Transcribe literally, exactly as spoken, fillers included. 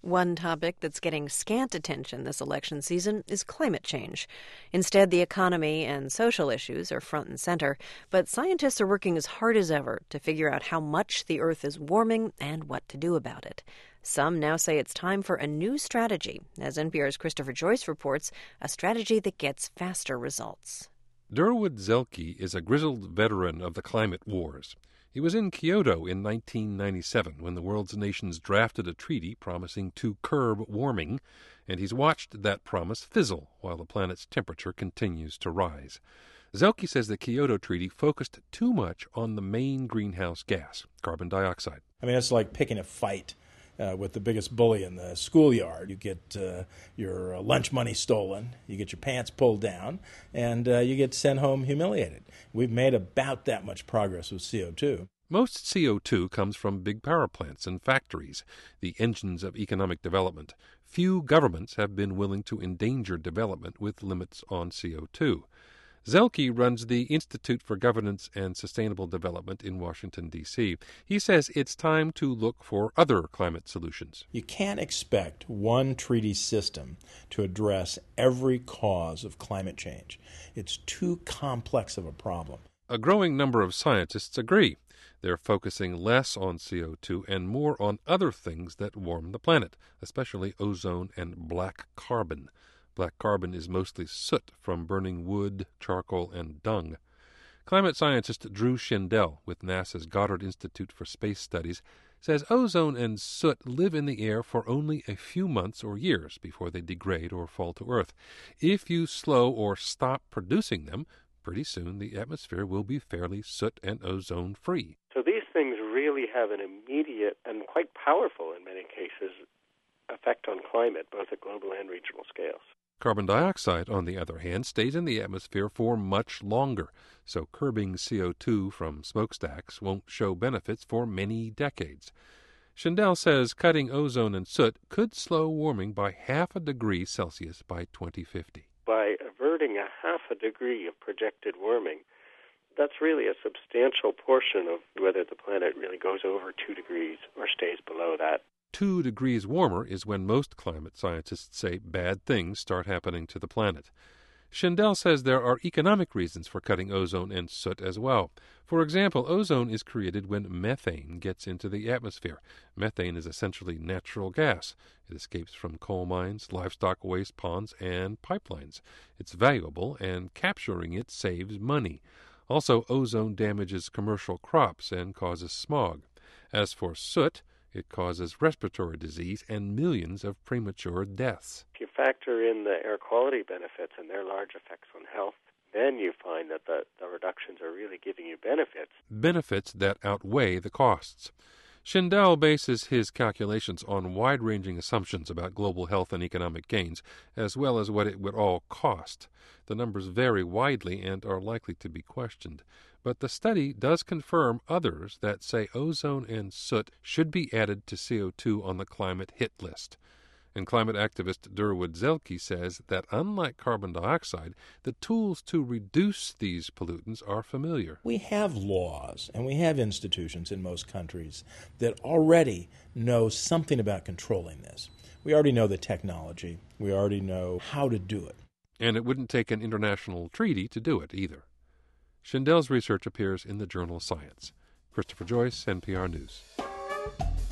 One topic that's getting scant attention this election season is climate change. Instead, the economy and social issues are front and center, but scientists are working as hard as ever to figure out how much the Earth is warming and what to do about it. Some now say it's time for a new strategy. As N P R's Christopher Joyce reports, a strategy that gets faster results. Durwood Zelke is a grizzled veteran of the climate wars. He was in Kyoto in nineteen ninety-seven when the world's nations drafted a treaty promising to curb warming, and he's watched that promise fizzle while the planet's temperature continues to rise. Zelke says the Kyoto Treaty focused too much on the main greenhouse gas, carbon dioxide. I mean, it's like picking a fight uh, with the biggest bully in the schoolyard. You get uh, your uh, lunch money stolen, you get your pants pulled down, and uh, you get sent home humiliated. We've made about that much progress with C O two. Most C O two comes from big power plants and factories, the engines of economic development. Few governments have been willing to endanger development with limits on C O two. Zelke runs the Institute for Governance and Sustainable Development in Washington, D C He says it's time to look for other climate solutions. You can't expect one treaty system to address every cause of climate change. It's too complex of a problem. A growing number of scientists agree. They're focusing less on C O two and more on other things that warm the planet, especially ozone and black carbon. Black carbon is mostly soot from burning wood, charcoal, and dung. Climate scientist Drew Shindell with NASA's Goddard Institute for Space Studies says ozone and soot live in the air for only a few months or years before they degrade or fall to Earth. If you slow or stop producing them, pretty soon the atmosphere will be fairly soot and ozone free. So these things really have an immediate and quite powerful, in many cases, effect on climate, both at global and regional scales. Carbon dioxide, on the other hand, stays in the atmosphere for much longer, so curbing C O two from smokestacks won't show benefits for many decades. Shindell says cutting ozone and soot could slow warming by half a degree Celsius by twenty fifty. By averting a half a degree of projected warming, that's really a substantial portion of whether the planet really goes over two degrees or stays below that. Two degrees warmer is when most climate scientists say bad things start happening to the planet. Shindell says there are economic reasons for cutting ozone and soot as well. For example, ozone is created when methane gets into the atmosphere. Methane is essentially natural gas. It escapes from coal mines, livestock waste ponds, and pipelines. It's valuable, and capturing it saves money. Also, ozone damages commercial crops and causes smog. As for soot, it causes respiratory disease and millions of premature deaths. If you factor in the air quality benefits and their large effects on health, then you find that the, the reductions are really giving you benefits. Benefits that outweigh the costs. Shindell bases his calculations on wide-ranging assumptions about global health and economic gains, as well as what it would all cost. The numbers vary widely and are likely to be questioned. But the study does confirm others that say ozone and soot should be added to C O two on the climate hit list. And climate activist Durwood Zelke says that unlike carbon dioxide, the tools to reduce these pollutants are familiar. We have laws and we have institutions in most countries that already know something about controlling this. We already know the technology. We already know how to do it. And it wouldn't take an international treaty to do it either. Shindell's research appears in the journal Science. Christopher Joyce, N P R News.